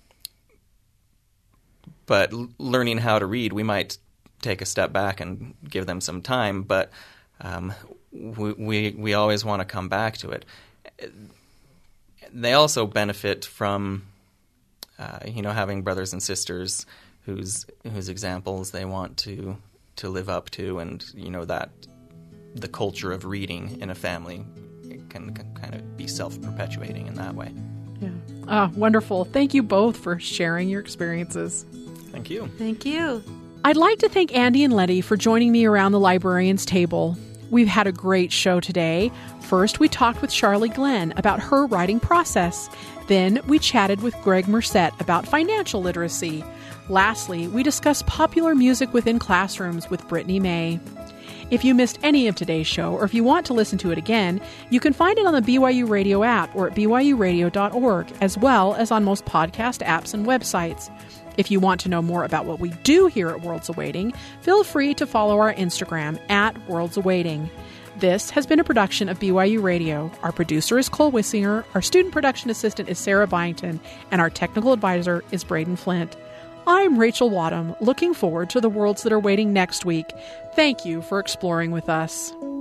but l- learning how to read, we might take a step back and give them some time, but um, we, we we always want to come back to it. They also benefit from, uh, you know, having brothers and sisters whose whose examples they want to to live up to, and you know that the culture of reading in a family can, can kind of be self-perpetuating in that way. Yeah. Ah, wonderful. Thank you both for sharing your experiences. Thank you. Thank you. I'd like to thank Andy and Letty for joining me around the librarian's table. We've had a great show today. First, we talked with Charlie Glenn about her writing process. Then, we chatted with Greg Merced about financial literacy. Lastly, we discussed popular music within classrooms with Brittany May. If you missed any of today's show, or if you want to listen to it again, you can find it on the B Y U Radio app or at b y u radio dot org, as well as on most podcast apps and websites. If you want to know more about what we do here at Worlds Awaiting, feel free to follow our Instagram at Worlds Awaiting. This has been a production of B Y U Radio. Our producer is Cole Wissinger, our student production assistant is Sarah Byington, and our technical advisor is Braden Flint. I'm Rachel Wadham, looking forward to the worlds that are waiting next week. Thank you for exploring with us.